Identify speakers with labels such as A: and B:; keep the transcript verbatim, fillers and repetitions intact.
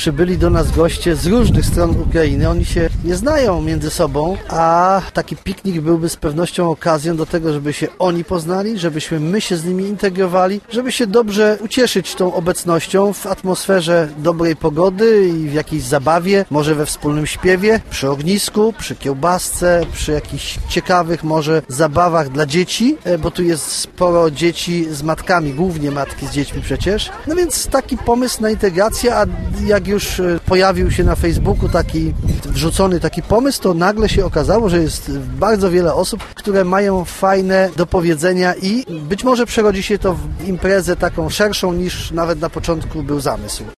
A: przybyli do nas goście z różnych stron Ukrainy. Oni się nie znają między sobą, a taki piknik byłby z pewnością okazją do tego, żeby się oni poznali, żebyśmy my się z nimi integrowali, żeby się dobrze ucieszyć tą obecnością w atmosferze dobrej pogody i w jakiejś zabawie, może we wspólnym śpiewie, przy ognisku, przy kiełbasce, przy jakichś ciekawych może zabawach dla dzieci, bo tu jest sporo dzieci z matkami, głównie matki z dziećmi przecież. No więc taki pomysł na integrację, a jak już pojawił się na Facebooku taki wrzucony taki pomysł, to nagle się okazało, że jest bardzo wiele osób, które mają fajne do powiedzenia i być może przerodzi się to w imprezę taką szerszą niż nawet na początku był zamysł.